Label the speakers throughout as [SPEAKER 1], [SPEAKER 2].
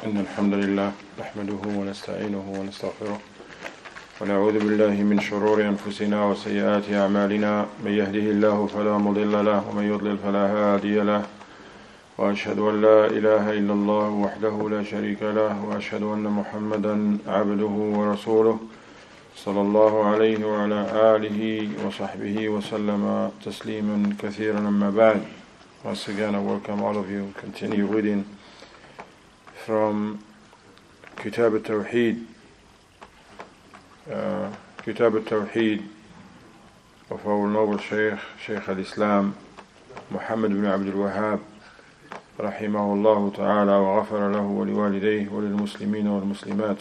[SPEAKER 1] إن الحمد لله نحمده ونستعينه ونستغفره ونعوذ بالله من شرور أنفسنا وسيئات أعمالنا من يهده الله فلا مضل له ومن يضلل فلا هادي له وأشهد أن لا إله إلا الله وحده لا شريك له وأشهد أن محمدا عبده ورسوله صلى الله عليه وعلى آله وصحبه وسلم تسليما كثيرا أما بعد. Once again I welcome all of you. Continue reading from Kitab al-Tawheed, Kitab al-Tawheed of our noble Shaykh al-Islam Muhammad ibn Abdul Wahhab rahimahullah ta'ala wa ghafara lahu wa liwalidayhi wa lilmuslimina wal muslimat.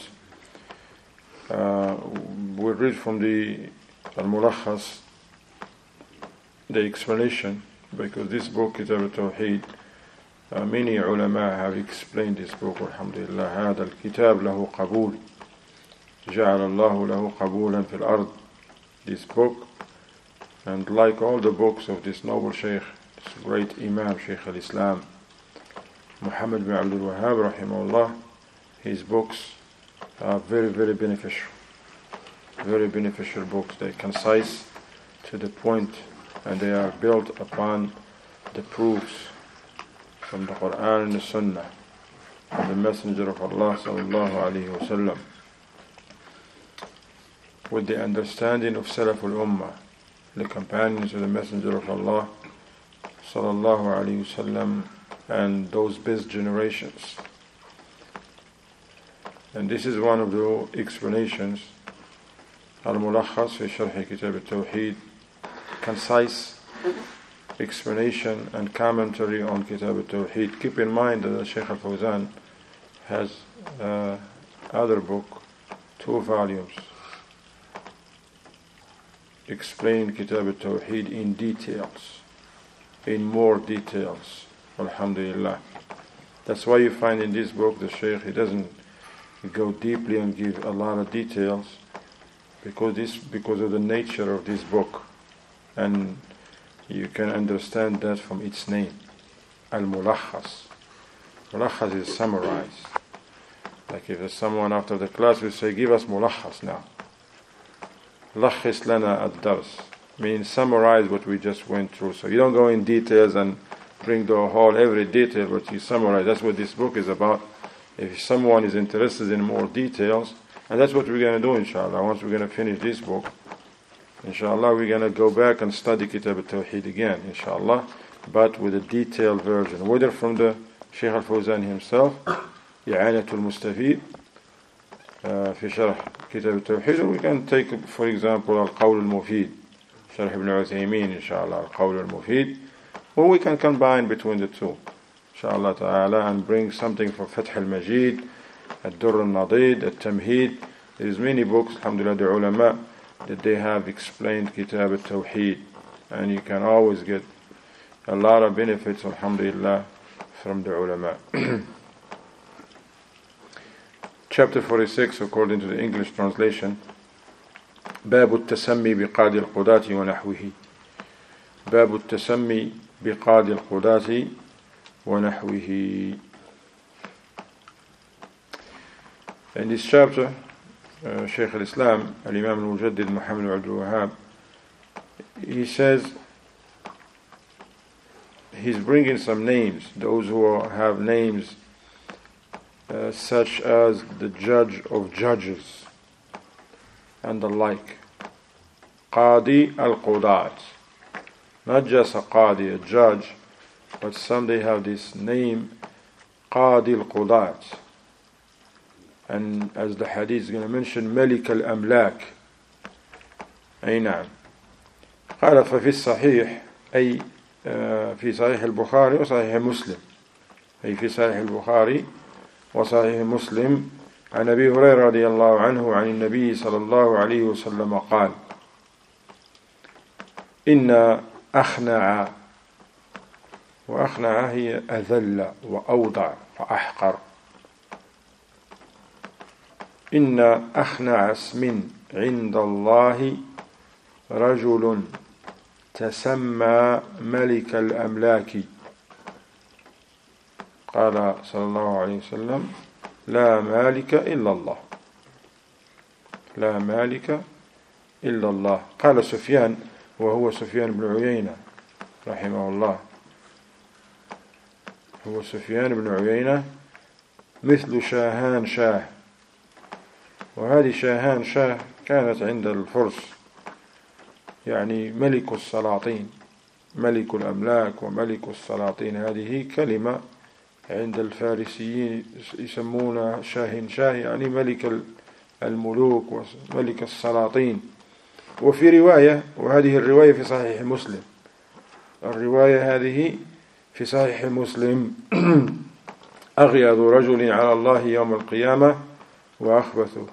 [SPEAKER 1] We read from the al-Mulakhas, the explanation, because this book Kitab al-Tawheed, many ulama have explained this book. Alhamdulillah, هذا الكتاب له قبول جعل الله له قبولا في الأرض. This book, and like all the books of this noble Shaykh, this great Imam Shaykh al-Islam Muhammad bin Abdul Wahhab rahimahullah, his books are very, very beneficial. Very beneficial books. They're concise, to the point, and they are built upon the proofs from the Quran and the Sunnah of the Messenger of Allah sallallahu alaihi wasallam, with the understanding of Salaf al-Ummah, the companions of the Messenger of Allah sallallahu alaihi wasallam, and those best generations. And this is one of the explanations, al-Mulakhas fi Sharh Kitab al-Tawheed, concise explanation and commentary on Kitab al-Tawheed. Keep in mind that Shaykh al-Fawzan has other book, 2 volumes, explain Kitab al-Tawheed in details, in more details. Alhamdulillah. That's why you find in this book the Shaykh, he doesn't go deeply and give a lot of details, because of the nature of this book, and you can understand that from its name, Al-Mulakhas. Mulakhas is summarized. Like if someone after the class will say, give us Mulakhas now. Lakhis lana ad-dars, means summarize what we just went through. So you don't go in details and bring the whole every detail, but you summarize. That's what this book is about. If someone is interested in more details, and that's what we're going to do inshallah. Once we're going to finish this book, inshallah, we're going to go back and study Kitab al-Tawheed again, inshallah, but with a detailed version, whether from the Shaykh al-Fawzan himself, إعانة المستفيد في شرح كتاب التوحيد, or we can take, for example, القول المفيد, شرح ابن عثيمين, inshallah, القول المفيد, or we can combine between the two, inshallah ta'ala, and bring something for Fath al-Majid, الدر النضيد, التمهيد. There is many books, alhamdulillah, the ulama, that they have explained Kitab al-Tawheed, and you can always get a lot of benefits, alhamdulillah, from the ulama. Chapter 46, according to the English translation, باب التسمي بقاضي القضاة ونحوه. باب التسمي بقاضي القضاة ونحوه. In this chapter, Shaykh al-Islam, al-Imam al-Mujaddid Muhammad Abdul Wahhab, he says he's bringing some names, those who have names such as the judge of judges and the like. Qadi al-Qudat, not just a Qadi, a judge, but some they have this name, Qadi al-Qudat. And as the hadith is going to mention, Malik al-Amlak. أي نعم. قال ففي الصحيح أي في صحيح البخاري وصحيح مسلم، أي في صحيح البخاري وصحيح مسلم عن أبي هريرة رضي الله عنه عن النبي صلى الله عليه وسلم قال: إن أخنع، وأخنع هي أذل وأوضع وأحقر. إن أخنع اسم عند الله رجل تسمى ملك الأملاك. قال صلى الله عليه وسلم: لا مالك إلا الله. لا مالك إلا الله. قال سفيان وهو سفيان بن عيينة رحمه الله، هو سفيان بن عيينة مثل شاهان شاه، وهذه شاهان شاه كانت عند الفرس، يعني ملك السلاطين، ملك الأملاك وملك السلاطين. هذه كلمة عند الفارسيين يسمونها شاهن شاه، يعني ملك الملوك وملك السلاطين. وفي رواية، وهذه الرواية في صحيح مسلم، الرواية هذه في صحيح مسلم أغيظ رجل على الله يوم القيامة وأخبثه.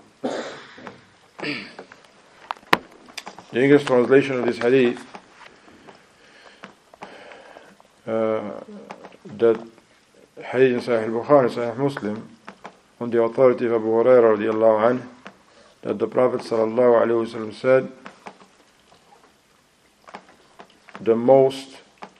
[SPEAKER 1] The English translation of this hadith, that hadith in Sahih al-Bukhari, Sahih Muslim, on the authority of Abu Hurairah radiallahu anhu, that the Prophet sallallahu alaihi wasallam said, the most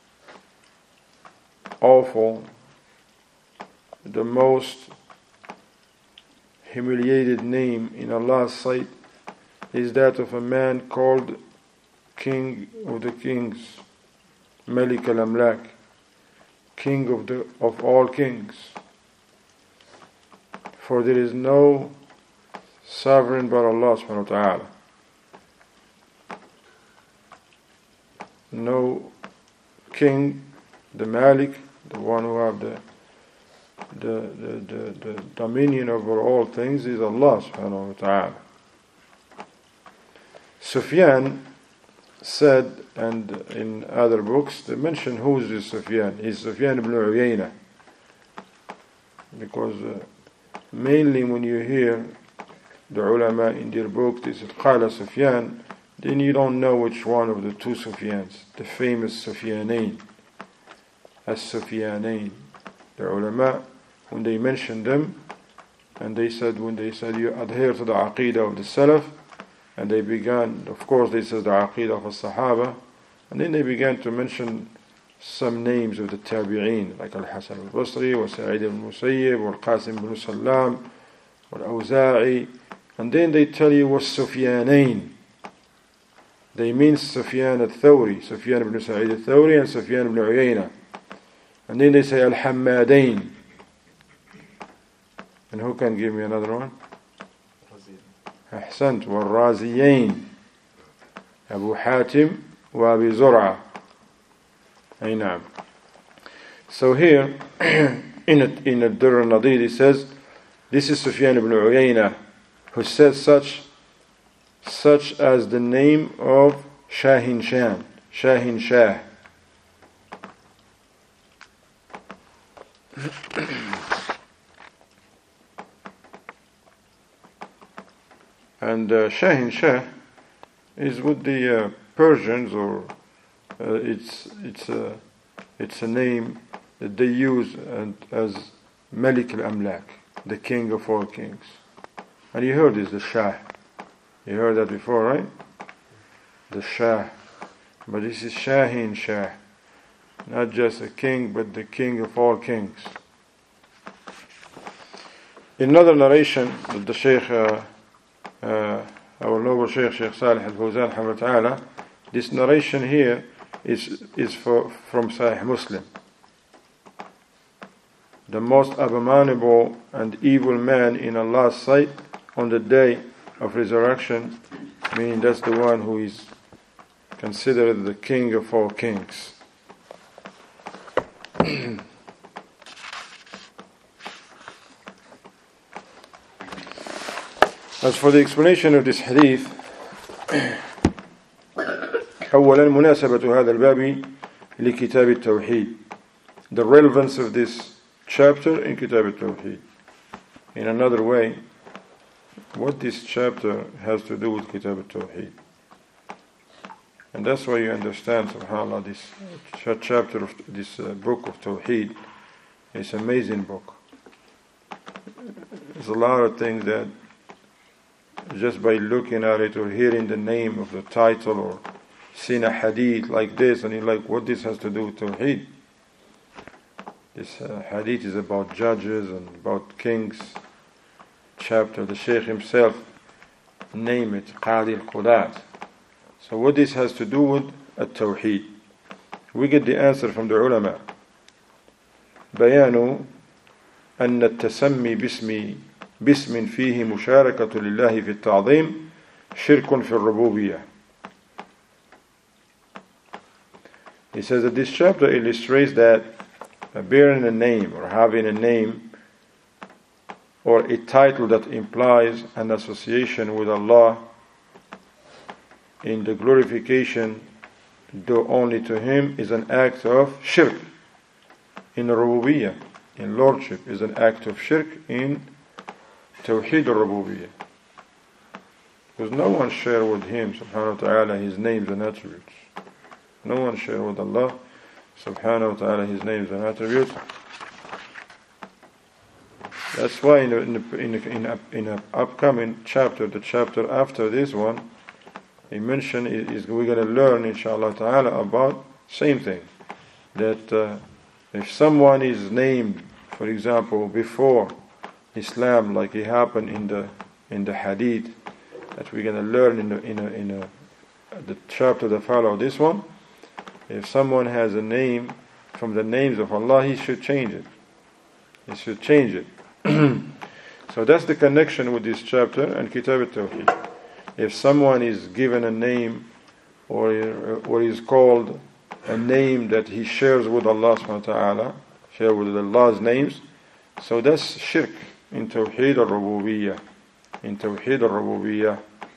[SPEAKER 1] awful, the most humiliated name in Allah's sight is that of a man called King of the Kings, Malik al-Amlak, King of all kings. For there is no sovereign but Allah subhanahu wa ta'ala. No king, the Malik, the one who have the dominion over all things, is Allah subhanahu wa ta'ala. Sufyan said, and in other books they mention who is this Sufyan. He's Sufyan ibn Uyayna, because mainly when you hear the ulama in their book they said Qala Sufyan, then you don't know which one of the two Sufyans, the famous Sufyanain, as-Sufyanain. The ulama, when they mentioned them, and when they said you adhere to the aqidah of the Salaf, and they began, of course they said the aqidah of the Sahaba, and then they began to mention some names of the Tabi'een, like Al-Hasan al-Basri, wa Sa'id al-Musayyib, wa Al-Qasim ibn Sallam, wa Al-Awza'i, and then they tell you was Sufyanain. They mean Sufyan al-Thawri, Sufyan ibn Sa'id al-Thawri and Sufyan ibn Uyayna. And then they say Al-Hammadain. And who can give me another one? Ahsant, wal-Raziyain, Abu Hatim wa Abi Zur'a. Ay na'am. So here, in Ad-Durr al-Nadid, he says, this is Sufyan ibn Uyayna, who said such as the name of Shahin Shah. And Shahin Shah is with the Persians, or it's a name that they use as Malik al-Amlak, the king of all kings. And you heard this, the Shah. You heard that before, right? The Shah. But this is Shahin Shah. Not just a king, but the king of all kings. In another narration that the Shaykh, our noble Shaykh Salih al-Fawzan Hamad Ta'ala, this narration here is from Sahih Muslim. The most abominable and evil man in Allah's sight on the day of resurrection, meaning that's the one who is considered the king of all kings. As for the explanation of this hadith, أولا مناسبة هذا الباب لكتاب التوحيد, the relevance of this chapter in Kitab al-Tawheed. In another way, what this chapter has to do with Kitab al-Tawheed. And that's why you understand, subhanAllah, this chapter of this book of Tawheed is an amazing book. There's a lot of things that just by looking at it or hearing the name of the title or seeing a hadith like this, and you're like, what this has to do with Tawheed? This hadith is about judges and about kings, chapter, the Shaykh himself named it Qadi al-Qudat. So what this has to do with التوحيد? We get the answer from the ulama. بيان أن التسمي باسم فيه مشاركة لله في التعظيم شرك في الربوبية. He says that this chapter illustrates that bearing a name or having a name or a title that implies an association with Allah in the glorification due only to Him is an act of shirk in rububiyyah, in lordship, is an act of shirk in tawheed al-rububiyyah. Because no one shares with Him subhanahu wa ta'ala His names and attributes. No one shares with Allah subhanahu wa ta'ala His names and attributes. That's why in an upcoming chapter, the chapter after this one, he mentioned we're going to learn inshallah ta'ala about same thing, that if someone is named, for example, before Islam, like it happened in the hadith that we're going to learn in the chapter that follow this one, if someone has a name from the names of Allah, he should change it. He should change it. So that's the connection with this chapter and Kitab al-Tawheed. If someone is given a name or is called a name that he shares with Allah subhanahu wa ta'ala, share with Allah's names, so that's shirk in Tawheed al-Rububiyyah. In Tawheed al-Rububiyyah.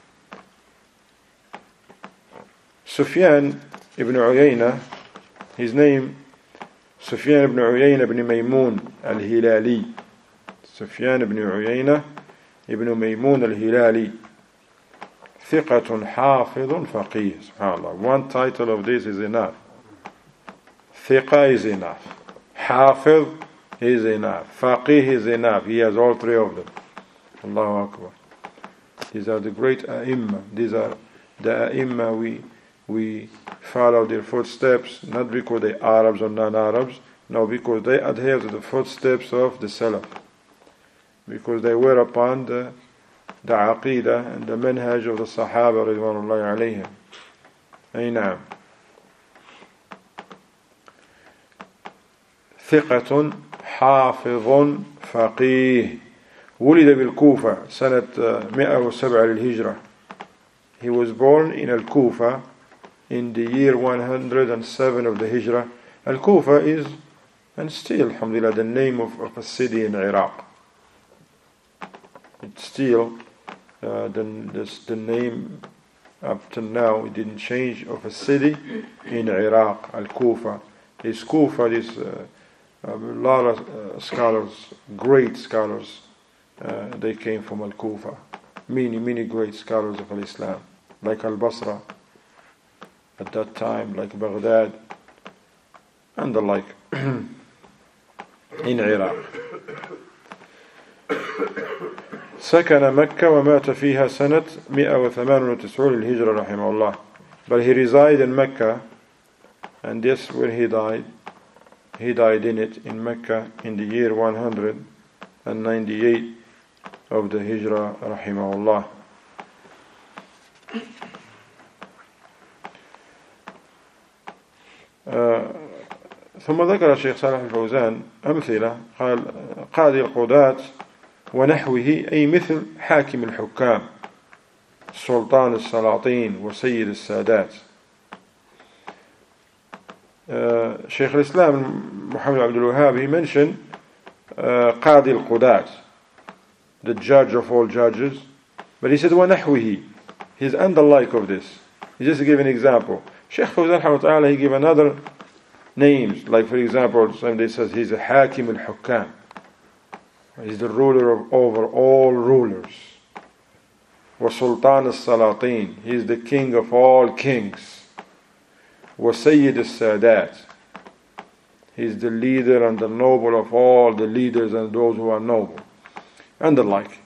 [SPEAKER 1] Sufyan ibn Uyayna, his name Sufyan ibn Uyayna ibn Maymun al-Hilali. Sufyan ibn Uyayna ibn Maymun al-Hilali. ثقة حافظ فقيه. SubhanAllah. One title of this is enough. ثقة is enough. حافظ is enough. Faqih is enough. He has all three of them. Allahu Akbar. These are the great ai''imma. These are the ai''imma we follow their footsteps, not because they are Arabs or non-Arabs, no, because they adhere to the footsteps of the Salaf, because they were upon the aqidah and the manhaj of the Sahaba ridwanullahi alayhim. Ay na'am. ثقة حافظ فقيه ولد بالكوفة سنة 107 للهجرة. He was born in Al-Kufa in the year 107 of the Hijrah. Al-Kufa is, and still, alhamdulillah, the name of a city in Iraq. It's still the name up to now. It didn't change, of a city in Iraq, Al-Kufa. This Kufa is a lot of scholars, great scholars, they came from Al-Kufa. Many great scholars of Islam, like Al-Basra at that time, like Baghdad, and the like, in Iraq. سكن مكة ومات فيها سنة 198 للهجرة رحمه الله. But he resided in Mecca, and this where he died. He died in it, in Mecca, in the year 198 of the Hijrah rahimahullah. ثم ذكر الشيخ صالح الفوزان أمثلة، قال قاضي القضاة ونحوه أي مثل حاكم الحكام، سلطان السلاطين وسيد السادات. Shaykh al-Islam Muhammad Abdul Wahhab, he mentioned Qadi al-Qudat, the judge of all judges, but he said وَنَحْوِهِ, he's and the like of this. He just gave an example. Shaykh Fawzan rahimahullah, he gave another names, like for example, somebody says he's a Hakim al-Hukam, he's the ruler over all rulers. وَسُلْطَانَ السَّلَاطِينَ, he's the king of all kings. وَسَيِّدِ السَّادَاتِ, he's the leader and the noble of all the leaders and those who are noble, and the like.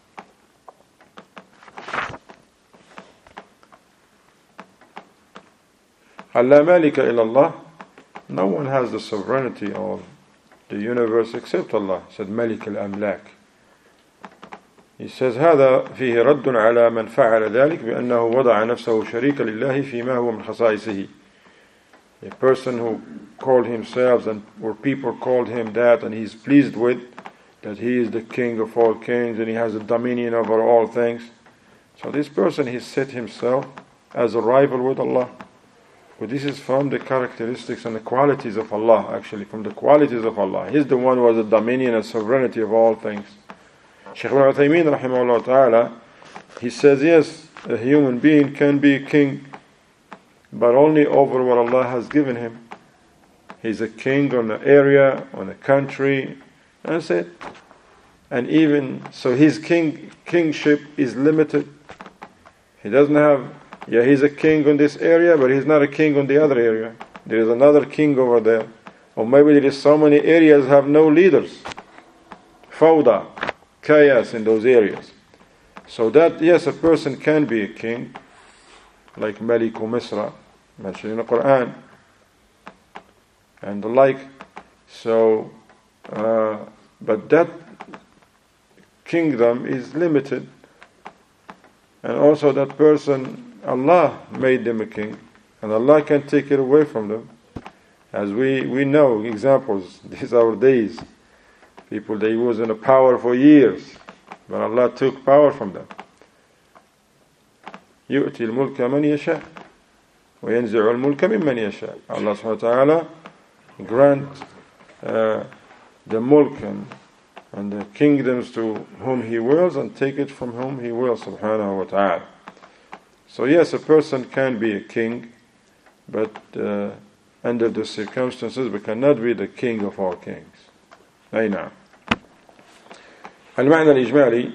[SPEAKER 1] Allah malika illallah, no one has the sovereignty of the universe except Allah. Said Malik al-Amlak. He says هذا فيه رد على من فعل ذلك بأنه وضع نفسه شريكا لله فيما هو من خصائصه. A person who called himself or people called him that, and he's pleased with that he is the king of all kings and he has a dominion over all things. So this person, he set himself as a rival with Allah. But this is from the characteristics and the qualities of Allah, actually, from the qualities of Allah. He's the one who has the dominion and sovereignty of all things. Shaykh Ibn Uthaymeen, rahimahullah ta'ala, he says, yes, a human being can be a king, but only over what Allah has given him. He's a king on an area, on a country, that's it. And even so, his kingship is limited. He doesn't have, he's a king on this area, but he's not a king on the other area. There is another king over there. Or maybe there is so many areas have no leaders. Fawda, chaos in those areas. So that, yes, a person can be a king, like Maliku Misra, mentioned in the Quran, and the like. So, but that kingdom is limited. And also that person, Allah made them a king, and Allah can take it away from them. As we know examples, these are our days. People, they was in a power for years, but Allah took power from them. يؤتي الملك من يشاء وينزع الملك ممن يشاء. Allah subhanahu wa ta'ala grant the mulk and the kingdoms to whom He wills and take it from whom He wills, subhanahu wa ta'ala. So yes, a person can be a king, but under the circumstances we cannot be the king of all kings. أي نعم. المعنى الإجمالي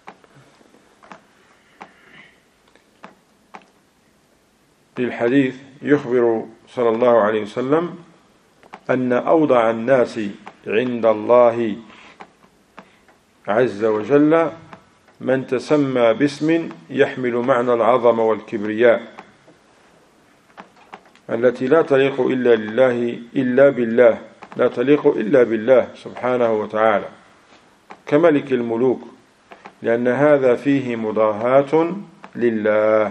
[SPEAKER 1] للحديث يخبر صلى الله عليه وسلم أن أوضع الناس عند الله عز وجل من تسمى باسم يحمل معنى العظمة والكبرياء التي لا تليق إلا بالله لا تليق إلا بالله سبحانه وتعالى كملك الملوك، لأن هذا فيه مضاهاة لله،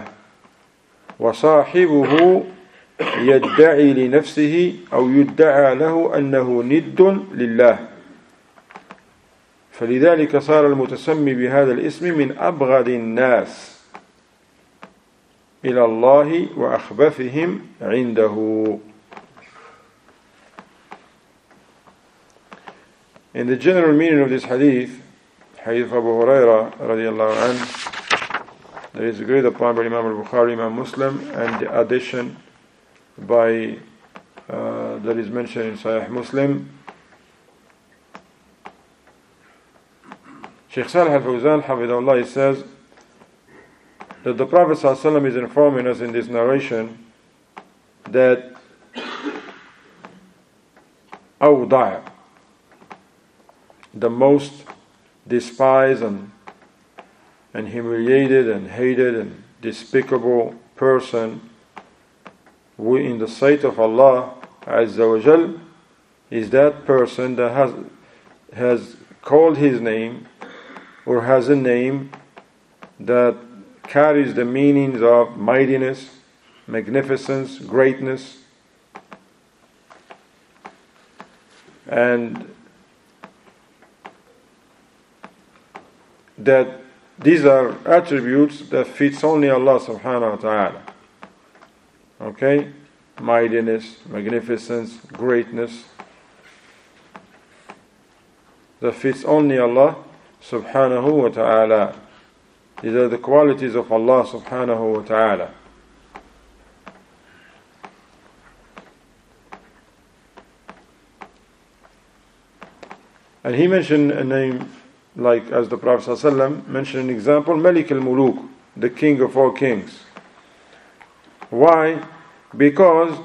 [SPEAKER 1] وصاحبه يدعي لنفسه أو يدعى له أنه ند لله، فلذلك صار المتسمي بهذا الاسم من أبغض الناس إلى الله وأخبثهم عنده. In the general meaning of this hadith, Hadith Abu Huraira radiallahu anhu, there is agreed upon by Imam al-Bukhari, Imam Muslim, and the addition by that is mentioned in Sahih Muslim. Shaykh Salih al-Fawzan, hafidhahullah, he says that the Prophet ﷺ is informing us in this narration that awda', the most despised and humiliated and hated and despicable person in the sight of Allah Azza wa Jal is that person that has called his name or has a name that carries the meanings of mightiness, magnificence, greatness, and that these are attributes that fits only Allah subhanahu wa ta'ala. Okay? Mightiness, magnificence, greatness, that fits only Allah subhanahu wa ta'ala. These are the qualities of Allah subhanahu wa ta'ala. And he mentioned a name, like as the Prophet ﷺ mentioned an example, Malik al-Muluk, the king of all kings. Why? Because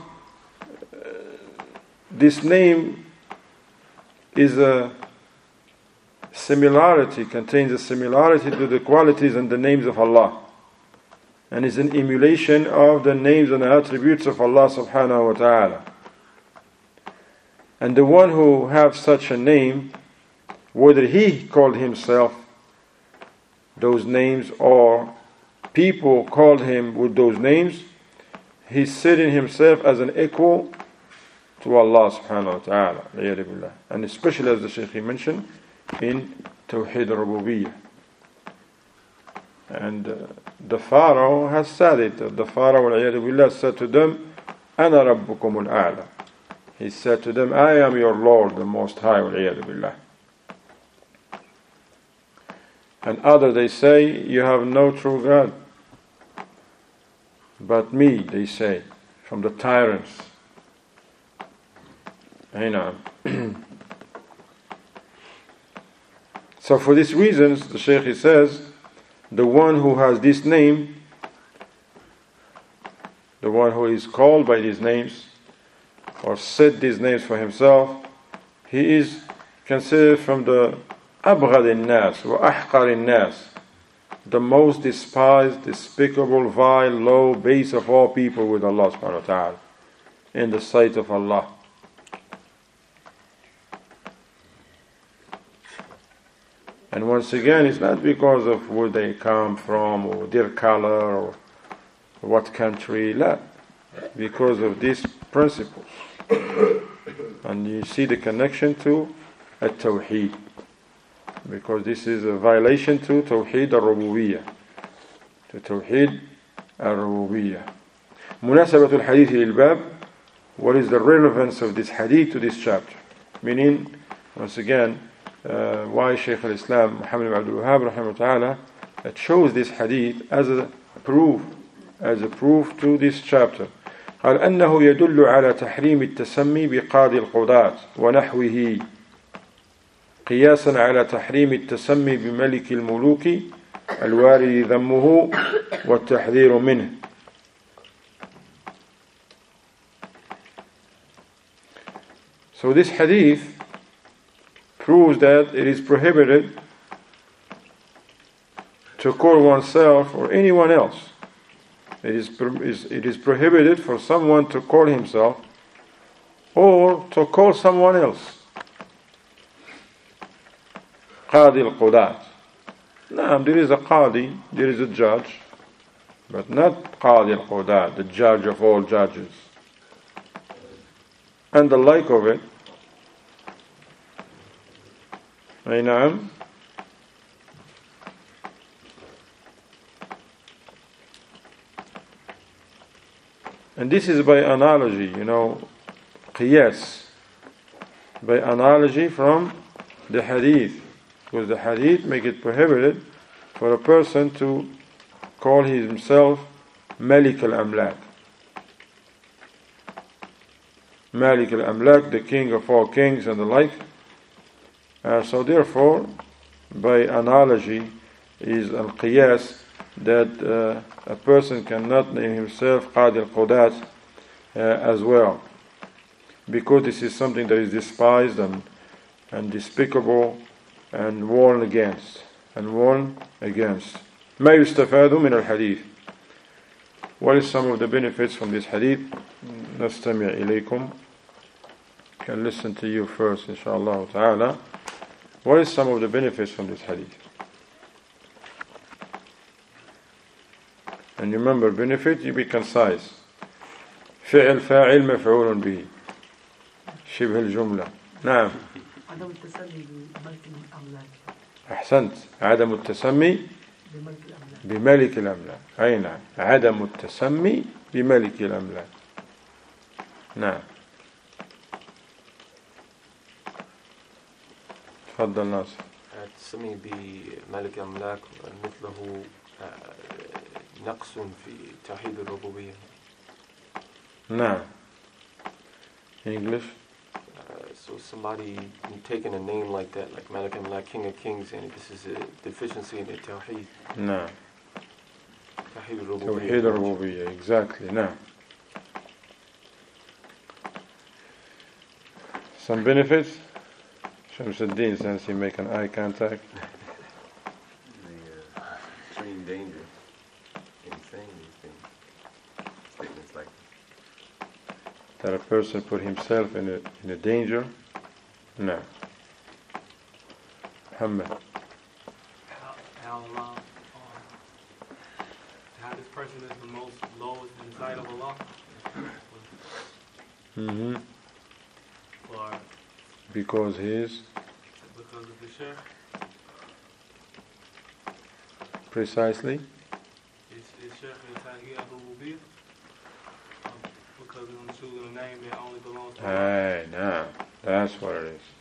[SPEAKER 1] this name is a similarity, contains a similarity to the qualities and the names of Allah, and is an emulation of the names and attributes of Allah subhanahu wa ta'ala. And the one who has such a name, whether he called himself those names or people called him with those names, he's setting himself as an equal to Allah subhanahu wa ta'ala. And especially as the Shaykh mentioned in Tawheed al-Rububiyyah. And the Pharaoh has said it. The Pharaoh said to them, أَنَا رَبُّكُمُ الْأَعْلَى. He said to them, I am your Lord, the Most High. And others, they say, you have no true God but me, they say, from the tyrants. So for these reasons, the Shaykh, he says, the one who has this name, the one who is called by these names, or set these names for himself, he is considered from the أبغض الناس وأحقر الناس, the most despised, despicable, vile, low, base of all people with Allah subhanahu wa ta'ala, in the sight of Allah. And once again, it's not because of where they come from, or their color, or what country, la, because of these principles. And you see the connection to at-Tawheed, because this is a violation to Tawheed al-Rububiyyah, to Tawheed al-Rububiyyah. مناسبة الحديث للباب, what is the relevance of this hadith to this chapter? Meaning, once again, why Shaykh al-Islam Muhammad ibn Abdul Wahhab rahimahullah ta'ala chose this hadith as a proof to this chapter. قال أنه يدل على تحريم التسمي بقاضي القضاة ونحوه قياسا على تحريم التسمي بملك الملوك الوارد ذمه والتحذير منه. So this hadith proves that it is prohibited to call oneself or anyone else. It is prohibited for someone to call himself or to call someone else Qadi al-Qudat. Naam, there is a Qadi, there is a judge, but not Qadi al-Qudat, the judge of all judges. And the like of it. Naam. And this is by analogy, qiyas, by analogy from the hadith, because the hadith make it prohibited for a person to call himself Malik al-Amlak. Malik al-Amlak, the king of all kings and the like. So therefore, by analogy is al-qiyas, that a person cannot name himself Qadi al-Qudat as well, because this is something that is despised and despicable and warned against. ما يستفاد من الحديث. What is some of the benefits from this hadith? نستمع إليكم. Can listen to you first, inshallah ta'ala. What is some of the benefits from this hadith? And remember, benefit, you be concise. فعل فاعل مفعول به شبه الجملة. نعم.
[SPEAKER 2] عدم التسمي بملك الأملاك.
[SPEAKER 1] أحسنت. عدم التسمي بملك الأملاك. أي نعم. عدم التسمي بملك الأملاك. نعم. تفضل ناصر.
[SPEAKER 3] التسمي بملك الأملاك مثله نقص في توحيد الربوبية.
[SPEAKER 1] نعم. English.
[SPEAKER 3] So somebody taking a name like that, like Malik al-Amlak, King of Kings, and this is a deficiency in the Tawheed.
[SPEAKER 1] نعم.
[SPEAKER 3] Tawheed al-Rububiyyah.
[SPEAKER 1] توحيد الربوبية, exactly. نعم. Some benefits? Shamsuddin, since you make an eye contact.
[SPEAKER 4] The extreme danger in saying these things. Statements like
[SPEAKER 1] that a person put himself in a danger. No. Muhammad.
[SPEAKER 2] How
[SPEAKER 5] how Allah, how this person is the most lowest in the sight of Allah.
[SPEAKER 1] Mm-hmm.
[SPEAKER 5] Or
[SPEAKER 1] Because he is
[SPEAKER 5] because of the shirk.
[SPEAKER 1] precisely.
[SPEAKER 5] Is shirk and tahiyat rububiyyah? Because of them choosing a name that only belongs to Allah.
[SPEAKER 1] Hey, no, that's what it is.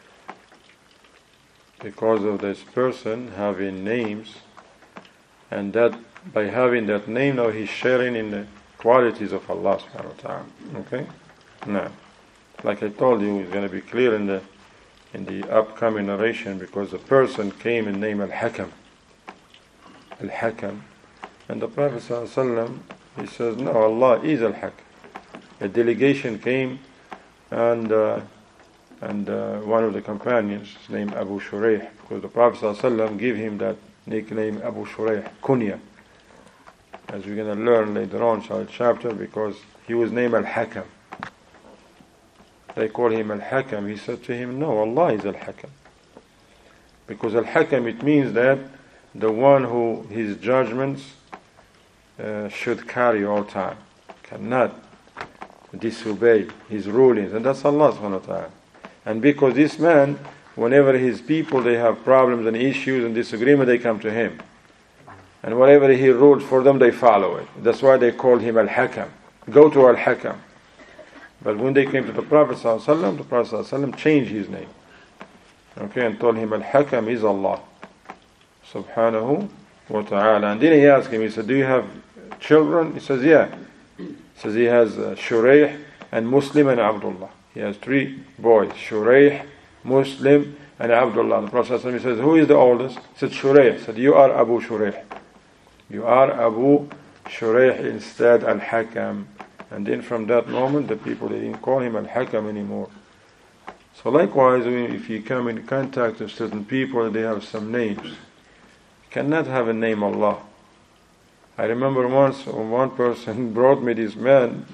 [SPEAKER 1] Because of this person having names, and that by having that name now he's sharing in the qualities of Allah subhanahu wa ta'ala. Okay? No. Like I told you, it's going to be clear in the upcoming narration, because the person came in name Al-Hakam. Al-Hakam. And the Prophet sallallahu alaihi wasallam, he says, no, Allah is Al-Hakam. A delegation came, and one of the companions, his name Abu Shuraih, because the Prophet ﷺ gave him that nickname Abu Shuraih, Kunya, as we're going to learn later on in the chapter, because he was named Al-Hakam. They call him Al-Hakam. He said to him, no, Allah is Al-Hakam. Because Al-Hakam, it means that the one who his judgments should carry all time, cannot disobey his rulings, and that's Allah subhanahu wa ta'ala. And because this man, whenever his people they have problems and issues and disagreement, they come to him, and whatever he ruled for them, they follow it. That's why they called him Al-Hakam. Go to Al-Hakam. But when they came to the Prophet ﷺ, the Prophet ﷺ changed his name, okay, and told him Al-Hakam is Allah subhanahu wa ta'ala. And then he asked him, he said, do you have children? He says, yeah. He says he has Shuraih and Muslim and Abdullah. He has 3 boys, Shuraih, Muslim and Abdullah. The Prophet ﷺ says, who is the oldest? He said, Shuraih. He said, you are Abu Shuraih. You are Abu Shuraih instead Al-Hakam. And then from that moment, the people, they didn't call him Al-Hakam anymore. So likewise, if you come in contact with certain people, they have some names. You cannot have a name Allah. I remember once one person brought me this man.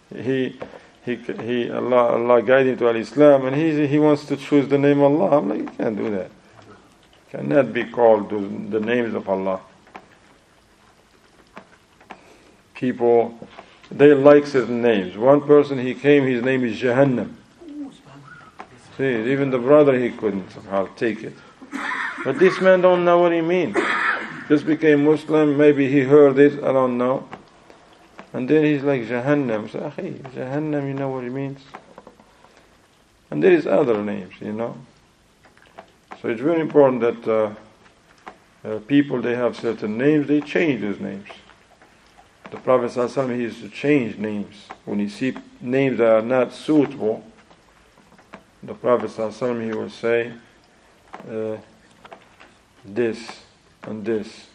[SPEAKER 1] Allah guided him to Al-Islam, and he wants to choose the name Allah. I'm like, you can't do that. You cannot be called the names of Allah. People, they like certain names. One person, he came, his name is Jahannam. See, even the brother, he couldn't somehow take it. But this man don't know what he means. Just became Muslim, maybe he heard it, I don't know. And then he's like Jahannam. So, Jahannam, you know what it means? And there is other names, you know. So it's very important that people, they have certain names, they change those names. The Prophet ﷺ, he used to change names. When he see names that are not suitable, the Prophet ﷺ, he would say, this and this.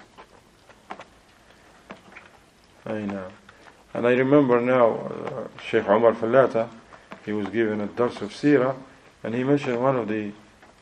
[SPEAKER 1] I know. And I remember now, Sheikh Umar Falata, he was given a dars of Sirah, and he mentioned one of the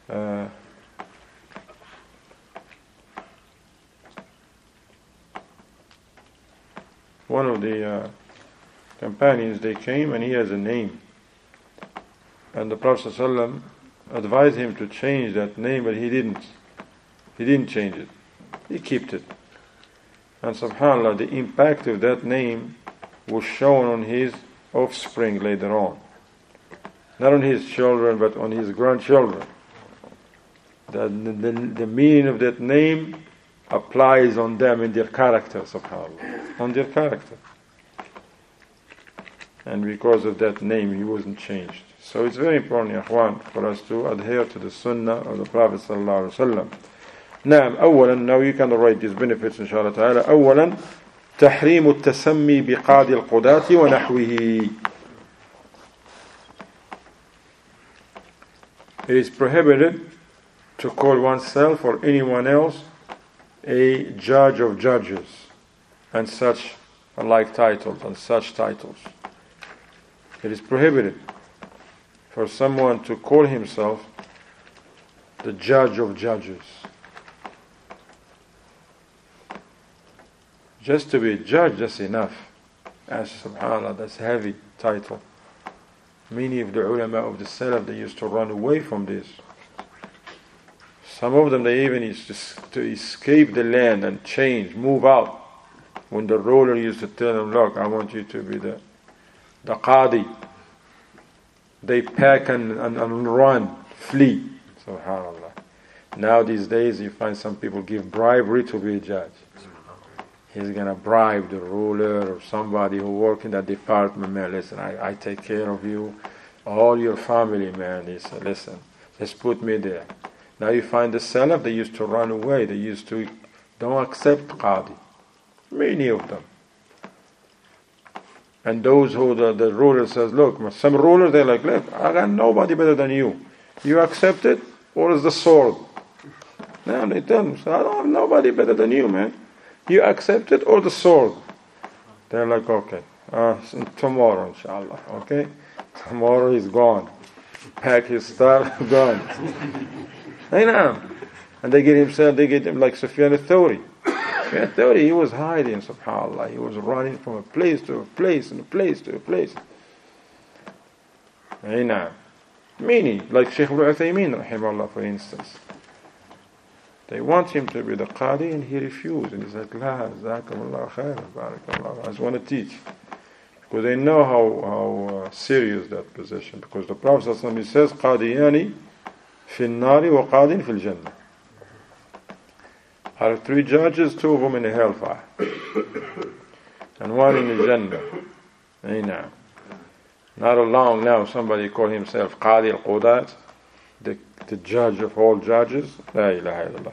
[SPEAKER 1] companions, they came, and he has a name. And the Prophet ﷺ advised him to change that name, but he didn't. He didn't change it. He kept it. And subhanAllah, the impact of that name was shown on his offspring later on. Not on his children, but on his grandchildren. The meaning of that name applies on them in their character, subhanAllah. On their character. And because of that name, he wasn't changed. So it's very important, ya Ikhwan, for us to adhere to the Sunnah of the Prophet sallallahu alaihi wasallam. Now you can write these benefits inshallah ta'ala. أولا تحريم التسمي بقاضي القضاة ونحوه. It is prohibited to call oneself or anyone else a judge of judges and such like titles and such titles. It is prohibited for someone to call himself the judge of judges. Just to be a judge, that's enough. As subhanAllah, that's a heavy title. Many of the ulama of the Salaf, they used to run away from this. Some of them, they even used to escape the land and change, move out. When the ruler used to tell them, look, I want you to be the qadi. They pack and run, flee. SubhanAllah. Now these days you find some people give bribery to be a judge. He's going to bribe the ruler or somebody who work in that department. Man, listen, I take care of you. All your family, man. He said, listen, just put me there. Now you find the Salaf, they used to run away. They used to don't accept qadi. Many of them. And those who the ruler says, look, some rulers, they're like, look, I got nobody better than you. You accept it, or is the sword? Now they tell them, I don't have nobody better than you, man. You accept it or the sword? They're like, okay, tomorrow, inshallah, okay? Tomorrow he's gone. Pack his stuff, gone. I know. And they get him like Sufyan al-Thawri. Sufyan al-Thawri, he was hiding, subhanAllah. He was running from a place to a place and a place to a place. I know. Many, like Shaykh Ibn Uthaymeen, rahimahullah, for instance. They want him to be the qadi and he refused. And he's like, La, jazakumullah khair, barakallah. I just want to teach. Because they know how serious that position. Because the Prophet ﷺ says, Qadiyani fil nari wa qadin fil jannah. Out of 3 judges, 2 of them in the hellfire. And 1 in the Jannah. Aina. Not long now, somebody called himself Qadi al-Qudat, the judge of all judges. La ilaha illallah.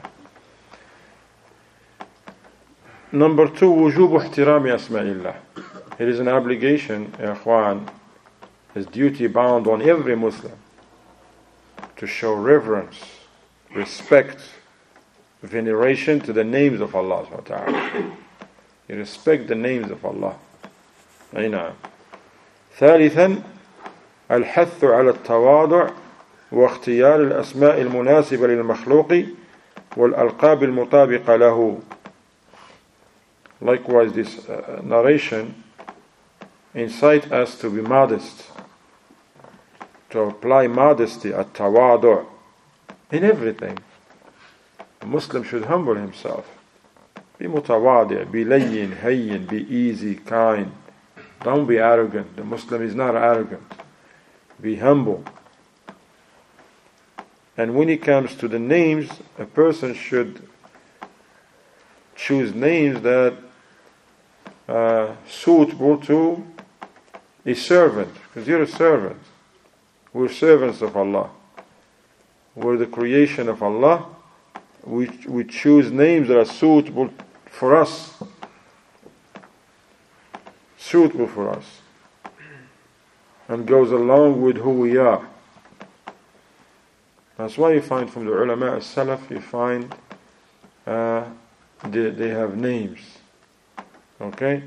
[SPEAKER 1] Number 2, wujubu ihtirami asma'illah. It is an obligation, ikhwan, is duty bound on every Muslim to show reverence, respect, veneration to the names of Allah subhanahu wa ta'ala. You respect the names of Allah. أي ثالثا الحث على التواضع واختيار الأسماء المناسبة للمخلوق والألقاب المطابقة له. Likewise, this narration incite us to be modest, to apply modesty, at-tawadu' in everything. A Muslim should humble himself. Be mutawadi', be layyin, hayyin, be easy, kind. Don't be arrogant. The Muslim is not arrogant. Be humble. And when it comes to the names, a person should choose names that are suitable to a servant. Because you're a servant. We're servants of Allah. We're the creation of Allah. We choose names that are suitable for us. Suitable for us. And goes along with who we are. That's why you find from the ulama as-salaf, you find they have names. Okay?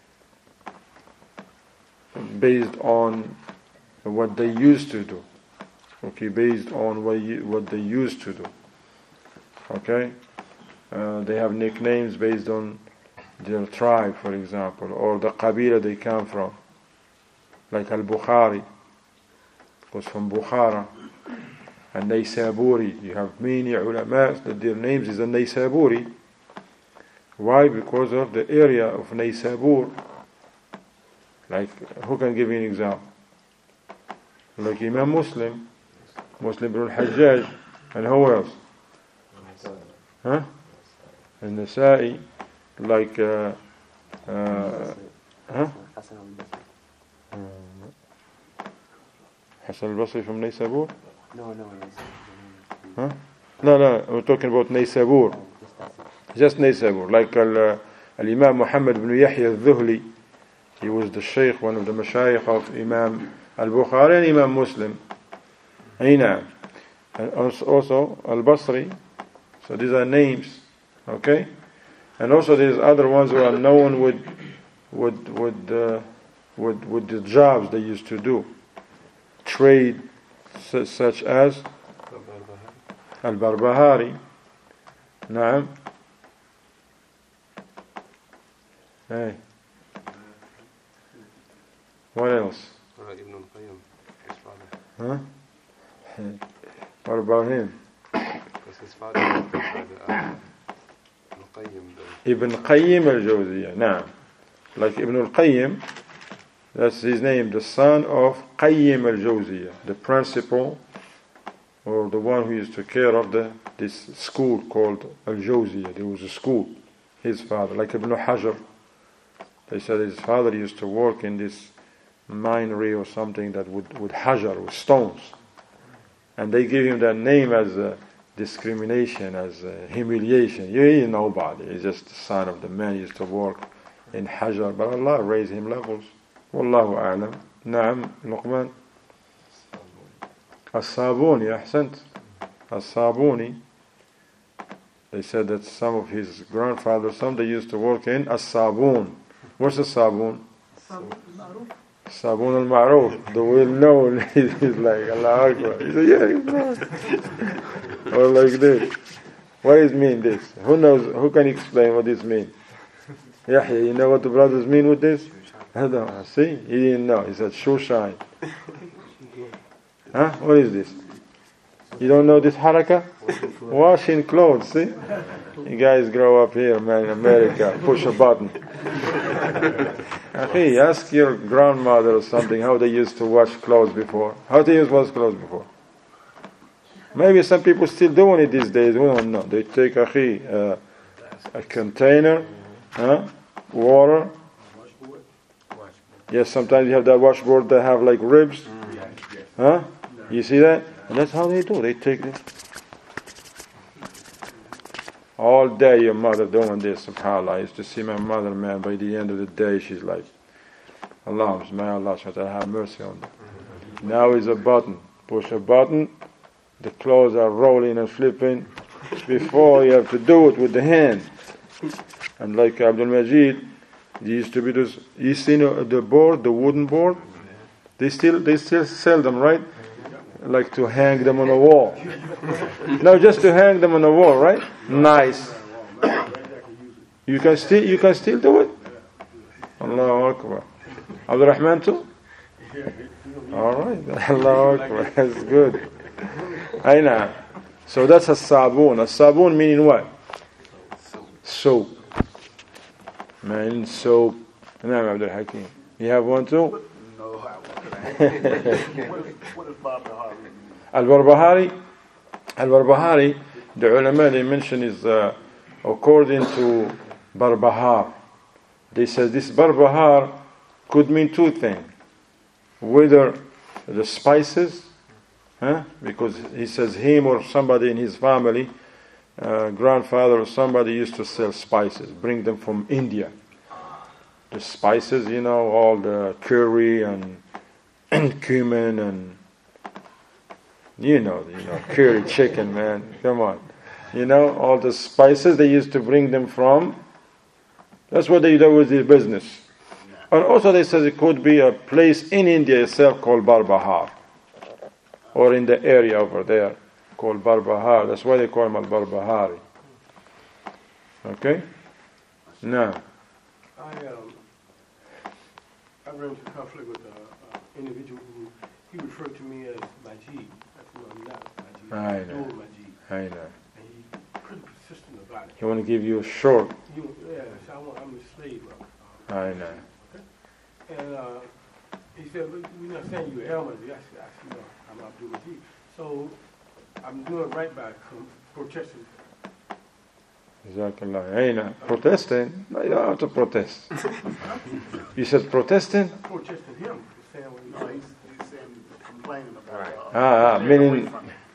[SPEAKER 1] Based on what they used to do. Okay, based on what they used to do. Okay? They have nicknames based on their tribe, for example, or the qabila they come from. Like Al-Bukhari, because from Bukhara. And Naysaburi, you have many ulama that their names is Naysaburi. Why? Because of the area of Naysabur. Like, who can give me an example? Like Imam Muslim ibn al-Hajjaj, and who else? Huh? And Nasa'i, like Hassan al-Basri from Naysabur?
[SPEAKER 3] No.
[SPEAKER 1] Huh? No, we're talking about Naysabur. Just Naysabur. Like Al-Imam Muhammad ibn Yahya al-Dhuhli. He was the Shaykh, one of the Mashayikh of Imam al-Bukhari and Imam Muslim. Aina. And also Al-Basri. So these are names. Okay? And also there's other ones who are known with the jobs they used to do. Trade, such as Al-Barbahari. Naam. Hey. What else?
[SPEAKER 3] Ibn al-Qayyim, his father.
[SPEAKER 1] Huh? What about him?
[SPEAKER 3] Because His father was Ibn Qayyim.
[SPEAKER 1] Ibn Qayyim al-Jawziyah. Now, like Ibn al-Qayyim, that's his name, the son of Qayyim al-Jawziyah, the principal or the one who used to care of this school called al-Jawziyah. There was a school, his father, like Ibn Hajar. They said his father used to work in this minery or something that would hajar, with stones. And they give him that name as a discrimination, as a humiliation. He ain't nobody. He's just the son of the man who used to work in hajar. But Allah raised him levels. Wallahu a'lam. Na'am, Luqman. As-Sabuni, ahsant. As-Sabuni. They said that some of his grandfathers, some they used to work in As-Sabun. What's As-Sabun? Sabun al-Ma'ruf, the well-known. He's like, Allah Akbar. He said, yeah, he's right. Or like this. What does it mean this? Who knows, who can explain what this means? Yahya, you know what the brothers mean with this? I don't. See? He didn't know. He said, shoe shine. Huh? What is this? You don't know this haraka? Washing clothes, see? You guys grow up here, man, in America. Push a button. Hey, ask your grandmother or something how they used to wash clothes before. How they used to wash clothes before? Maybe some people still doing it these days. We don't know. They take a container, water. Yes, sometimes you have that washboard that have like ribs. Huh? You see that? And that's how they do. They take this. All day your mother doing this, subhanAllah. I used to see my mother, man, by the end of the day she's like, Allah, may Allah have mercy on them. Now is a button. Push a button, the clothes are rolling and flipping. Before you have to do it with the hand. And like Abdul Majid, there used to be this, you see the board, the wooden board? They still sell them, right? Like to hang them on a wall. No, just to hang them on a wall, right? Nice. You can still do it. Allahu Akbar. Abdul Rahman too? Alright. Allahu Akbar. That's good. I know. So that's a sabun. A sabun meaning what? Soap. Man, soap. Naam Abdul Hakim. You have one too?
[SPEAKER 6] What is Barbahari?
[SPEAKER 1] Al-Barbahari, the ulama they mention is according to Barbahar. They say this Barbahar could mean two things. Whether the spices, because he says him or somebody in his family, grandfather or somebody used to sell spices, bring them from India. The spices, all the curry and cumin and curry chicken, man. Come on. All the spices they used to bring them from. That's what they do with their business. And also they said it could be a place in India itself called Barbahar. Or in the area over there called Barbahar. That's why they call him Al-Barbahari. Okay? Now.
[SPEAKER 6] I ran into conflict with an individual who he referred to me as Majid. That's who I'm not. Majid.
[SPEAKER 1] I know.
[SPEAKER 6] And he's pretty persistent about it.
[SPEAKER 1] He want to give you a short.
[SPEAKER 6] So I'm a slave.
[SPEAKER 1] I know.
[SPEAKER 6] Okay? And he said, we're not saying you're Al-Majid. I said, no, I'm Abdul Majid. So I'm doing right by protesting.
[SPEAKER 1] Jazakallah. Aina. Protesting? No, you don't have to protest. You said protesting?
[SPEAKER 6] Protesting him. Saying, no, he's saying, complaining about it.
[SPEAKER 1] Meaning.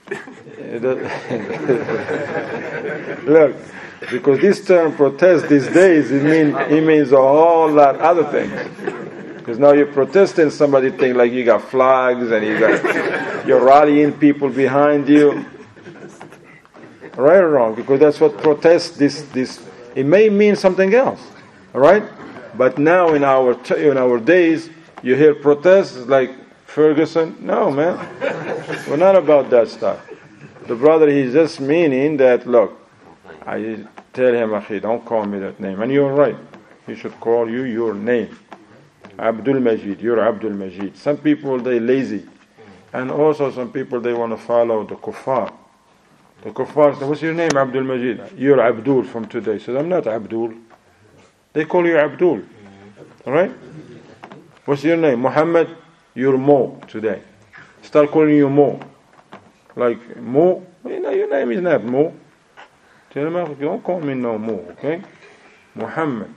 [SPEAKER 1] Look, because this term protest these days, it means a whole lot of other things. Because now you're protesting, somebody think like you got flags and you're rallying people behind you. Right or wrong? Because that's what protest this it may mean something else. Alright? But now in our days you hear protests like Ferguson. No, man. We're not about that stuff. The brother, he's just meaning that, look, I tell him, Akhi, don't call me that name. And you're right. He should call you your name. Abdul Majid. You're Abdul Majid. Some people, they're lazy. And also some people, they want to follow the kuffar. The kuffar say, what's your name? Abdul Majid. You're Abdul from today. He says, I'm not Abdul. They call you Abdul. Alright? What's your name? Muhammad. You're Mo today. Start calling you Mo. Like Mo. You know, your name is not Mo. Tell him, don't call me no Mo, okay? Muhammad.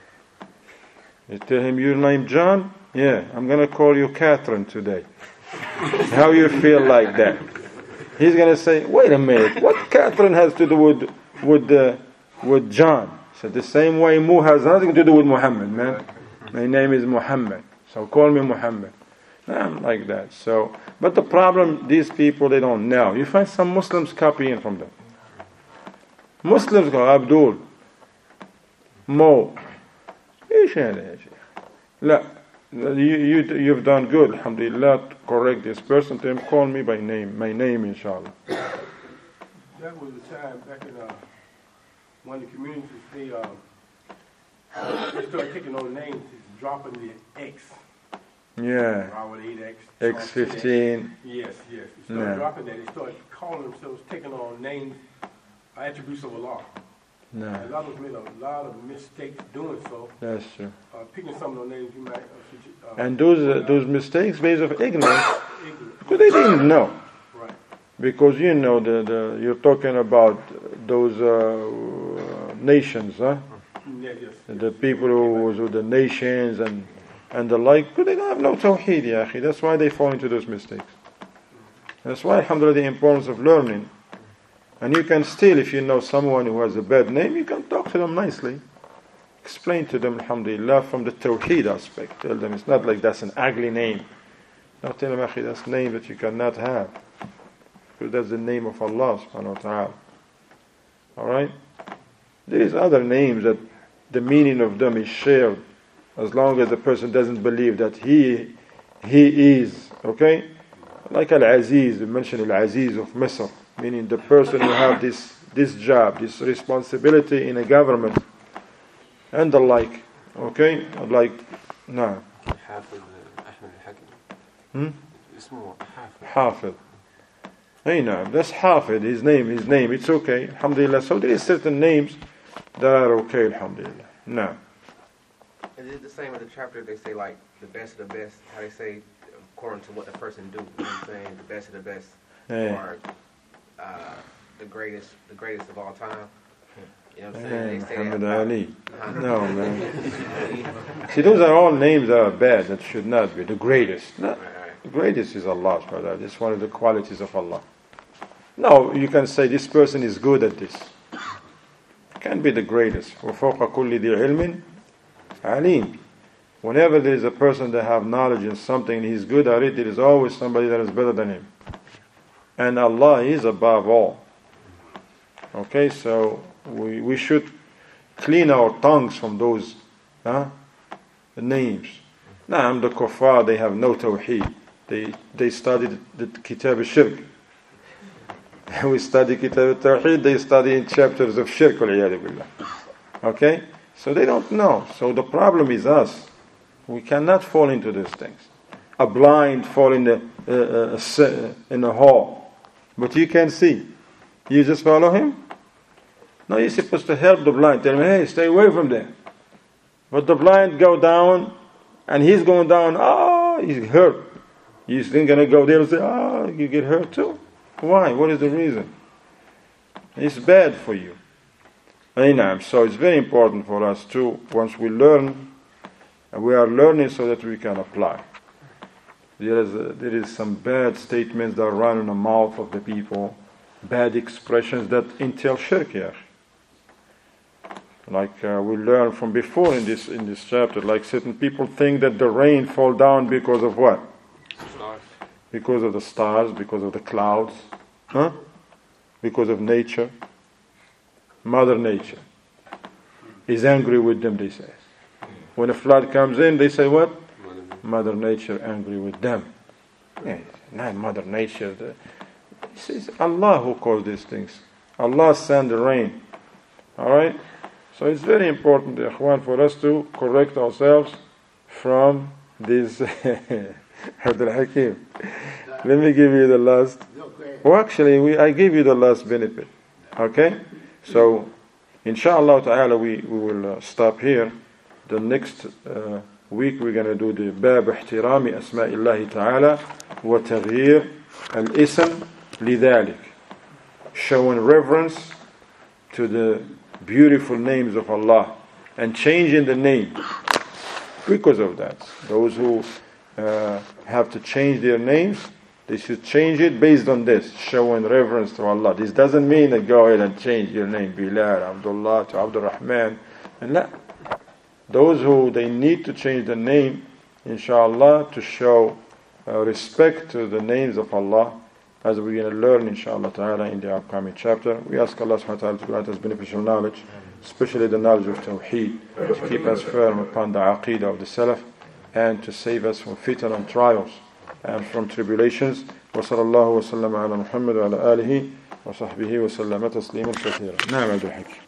[SPEAKER 1] You tell him your name John? Yeah, I'm going to call you Catherine today. How you feel like that? He's going to say, wait a minute, what Catherine has to do with John? So the same way Mu has nothing to do with Muhammad, man. My name is Muhammad, so call me Muhammad. I'm like that. So, but the problem, these people, they don't know. You find some Muslims copying from them. Muslims go, Abdul, Mo. ايش هذا يا شيخ؟ لا, you've done good, alhamdulillah, to correct this person. To him, call me by name, my name, inshallah.
[SPEAKER 6] That was the time back in one of the communities, they started taking those names, dropping the X.
[SPEAKER 1] Yeah.
[SPEAKER 6] Our 8X.
[SPEAKER 1] X15.
[SPEAKER 6] Yes. They started dropping that. They started calling themselves, taking on names, attributes of Allah.
[SPEAKER 1] No.
[SPEAKER 6] A lot of us made a lot of mistakes doing so.
[SPEAKER 1] That's true.
[SPEAKER 6] Picking some of those names you might.
[SPEAKER 1] And those mistakes based of ignorance, because they didn't know.
[SPEAKER 6] Right.
[SPEAKER 1] Because you know you're talking about those nations, huh?
[SPEAKER 6] Yes.
[SPEAKER 1] The people who was with the nations and the like, because they don't have no tawheed, ya akhi. That's why they fall into those mistakes. That's why, alhamdulillah, the importance of learning. And you can still, if you know someone who has a bad name, you can talk to them nicely. Explain to them, alhamdulillah, from the tawheed aspect. Tell them it's not like that's an ugly name. No, tell them, akhi, that's a name that you cannot have. Because that's the name of Allah subhanahu wa ta'ala. Alright? There is other names that the meaning of them is shared, as long as the person doesn't believe that he is, okay? Like Al-Aziz, we mentioned Al-Aziz of Misr, meaning the person who have this job, this responsibility in a government, and the like, okay? Like, no.
[SPEAKER 3] حافظ أحمد الحكم. اسمه حافظ.
[SPEAKER 1] Hafid. Hey, no, that's Hafid, his name, it's okay, alhamdulillah. So there is certain names that are okay, alhamdulillah. No.
[SPEAKER 7] Is it the same as the chapter? They say like the best of the best. How they say according to what the person do. You know what I'm saying? The best of the best, or the greatest of all time. You know what I'm saying? They say
[SPEAKER 1] Muhammad
[SPEAKER 7] that
[SPEAKER 1] Ali. No, man. See, those are all names that are bad. That should not be the greatest. No, the greatest is Allah. This is one of the qualities of Allah. No, you can say this person is good at this. Can be the greatest. وَفَوْقَ كُلِّ ذِي عِلْمٍ عَلِيمٍ. Whenever there is a person that have knowledge in something and he's good at it, there is always somebody that is better than him. And Allah is above all. Okay, so we should clean our tongues from those names. Naam, the kuffar, they have no tawheed. They studied the Kitab al-Shirk. We study Kitab al-Tawheed, they study in chapters of Shirk. Okay? So they don't know. So the problem is us. We cannot fall into these things. A blind fall in a hole. But you can see. You just follow him? No, you're supposed to help the blind. Tell him, hey, stay away from there. But the blind go down, and he's going down, he's hurt. You think going to go there and say, you get hurt too? Why? What is the reason? It's bad for you. So it's very important for us too, once we learn, and we are learning so that we can apply. There is some bad statements that run in the mouth of the people, bad expressions that entail shirk here. Like we learned from before in this chapter, like certain people think that the rain fall down because of what?
[SPEAKER 3] Stars.
[SPEAKER 1] Because of the stars, because of the clouds, because of nature. Mother Nature is angry with them, they say. When a flood comes in, they say what? Mother Nature angry with them. Not Mother Nature. It's Allah who calls these things. Allah sends the rain. Alright? So it's very important, ikhwan, for us to correct ourselves from this. Abdul Hakim. Let me give you the last.
[SPEAKER 6] No, go ahead.
[SPEAKER 1] Well, actually, I gave you the last benefit. Okay? So, inshallah ta'ala, we will stop here. The next week, we're going to do the باب احترام أسماء الله تعالى وتغيير الاسم لذلك. Showing reverence to the beautiful names of Allah and changing the name because of that. Those who have to change their names, they should change it based on this, showing reverence to Allah. This doesn't mean that go ahead and change your name, Bilal, Abdullah to Abdul Rahman. And la. Those who they need to change the name, inshallah, to show respect to the names of Allah, as we're going to learn, inshallah ta'ala, in the upcoming chapter. We ask Allah subhanahu wa ta'ala to grant us beneficial knowledge, especially the knowledge of Tawheed, to keep us firm upon the aqidah of the Salaf, and to save us from fitan and trials, and from tribulations. وصلى الله وسلم على محمد وعلى آله وصحبه وسلم تسليما كثيرا. نعم عبد الحكيم.